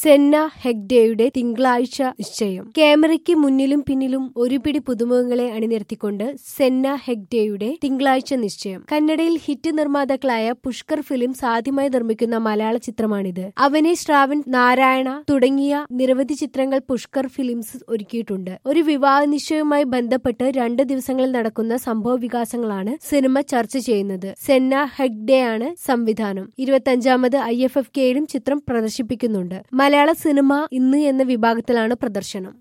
Senna ഹെഗ്ഡെയുടെ തിങ്കളാഴ്ച നിശ്ചയം. ക്യാമറയ്ക്ക് മുന്നിലും പിന്നിലും ഒരു പിടി പുതുമുഖങ്ങളെ അണിനിരത്തിക്കൊണ്ട് സെന്ന ഹെഗ്ഡെയുടെ തിങ്കളാഴ്ച നിശ്ചയം. കന്നഡയിൽ ഹിറ്റ് നിർമ്മാതാക്കളായ പുഷ്കർ ഫിലിംസ് ആദ്യമായി നിർമ്മിക്കുന്ന മലയാള ചിത്രമാണിത്. അവനെ ശ്രാവൺ നാരായണ തുടങ്ങിയ നിരവധി ചിത്രങ്ങൾ പുഷ്കർ ഫിലിംസ് ഒരുക്കിയിട്ടുണ്ട്. ഒരു വിവാഹ നിശ്ചയവുമായി ബന്ധപ്പെട്ട് 2 ദിവസങ്ങളിൽ നടക്കുന്ന സംഭവ വികാസങ്ങളാണ് സിനിമ ചർച്ച ചെയ്യുന്നത്. സെന്ന ഹെഗ്ഡെയാണ് സംവിധാനം. 25ാമത് IFFK യിലും ചിത്രം പ്രദർശിപ്പിക്കുന്നുണ്ട്. മലയാള സിനിമ ഇന്ന് എന്ന വിഭാഗത്തിലാണ് പ്രദർശനം.